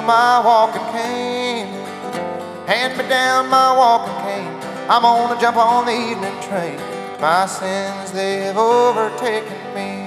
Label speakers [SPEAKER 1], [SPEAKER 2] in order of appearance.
[SPEAKER 1] my walking cane. Hand me down my walking cane. I'm gonna jump on the evening train. My sins, they have overtaken me.